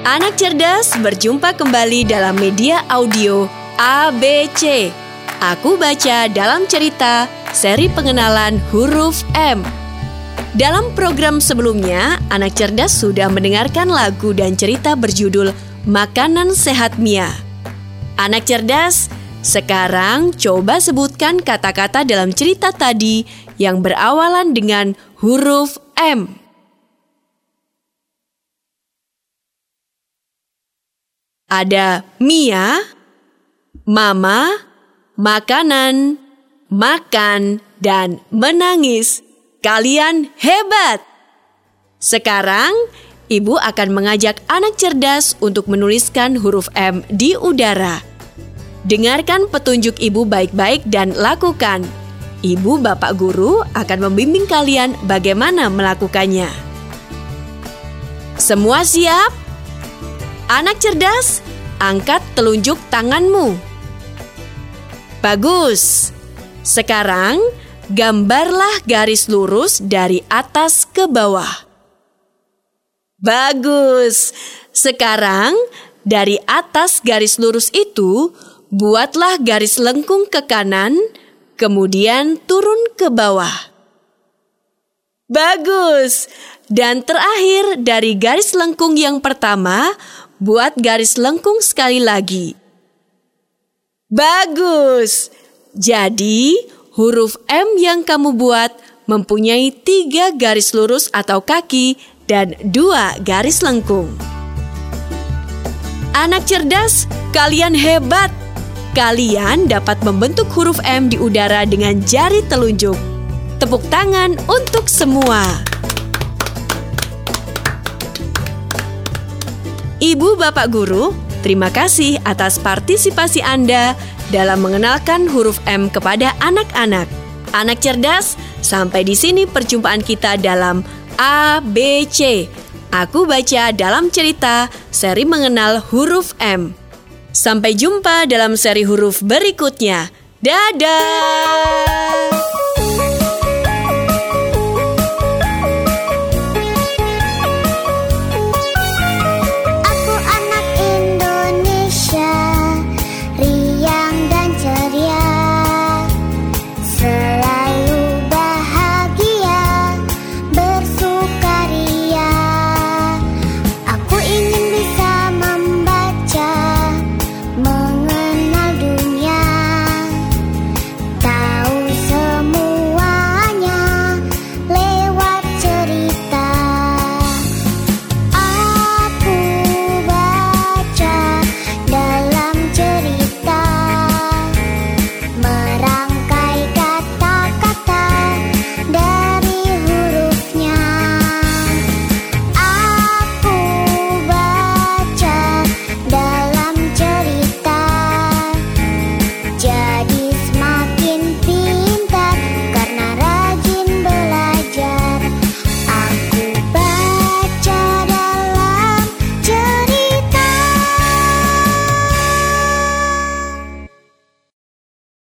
Anak cerdas berjumpa kembali dalam media audio ABC. Aku baca dalam cerita seri pengenalan huruf M. Dalam program sebelumnya, anak cerdas sudah mendengarkan lagu dan cerita berjudul Makanan Sehat Mia. Anak cerdas, sekarang coba sebutkan kata-kata dalam cerita tadi yang berawalan dengan huruf M. Ada Mia, mama, makanan, makan, dan menangis. Kalian hebat! Sekarang, Ibu akan mengajak anak cerdas untuk menuliskan huruf M di udara. Dengarkan petunjuk Ibu baik-baik dan lakukan. Ibu Bapak Guru akan membimbing kalian bagaimana melakukannya. Semua siap? Anak cerdas, angkat telunjuk tanganmu. Bagus. Sekarang, gambarlah garis lurus dari atas ke bawah. Bagus. Sekarang, dari atas garis lurus itu, buatlah garis lengkung ke kanan, kemudian turun ke bawah. Bagus. Dan terakhir, dari garis lengkung yang pertama, buat garis lengkung sekali lagi. Bagus. Jadi, huruf M yang kamu buat mempunyai 3 garis lurus atau kaki dan 2 garis lengkung. Anak cerdas, kalian hebat. Kalian dapat membentuk huruf M di udara dengan jari telunjuk. Tepuk tangan untuk semua. Ibu Bapak Guru, terima kasih atas partisipasi Anda dalam mengenalkan huruf M kepada anak-anak. Anak cerdas, sampai di sini perjumpaan kita dalam ABC. Aku baca dalam cerita seri mengenal huruf M. Sampai jumpa dalam seri huruf berikutnya. Dadah!